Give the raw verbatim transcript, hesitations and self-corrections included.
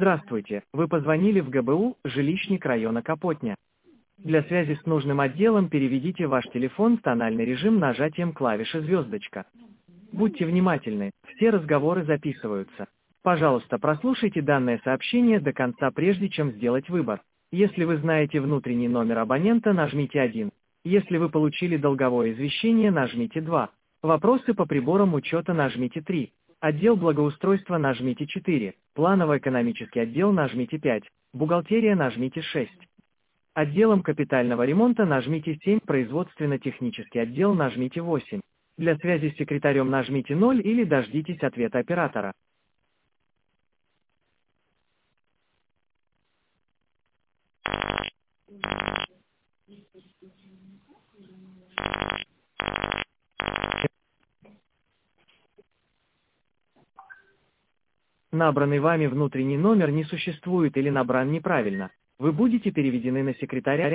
Здравствуйте, вы позвонили в ГБУ, жилищник района Капотня. Для связи с нужным отделом переведите ваш телефон в тональный режим нажатием клавиши «звездочка». Будьте внимательны, все разговоры записываются. Пожалуйста, прослушайте данное сообщение до конца, прежде чем сделать выбор. Если вы знаете внутренний номер абонента, нажмите один. Если вы получили долговое извещение, нажмите два. Вопросы по приборам учета, нажмите три. Отдел благоустройства, нажмите четыре. Планово-экономический отдел, нажмите пять. Бухгалтерия, нажмите шесть. Отделом капитального ремонта нажмите семь, производственно-технический отдел нажмите восемь. Для связи с секретарем нажмите ноль или дождитесь ответа оператора. Набранный вами внутренний номер не существует или набран неправильно. Вы будете переведены на секретаря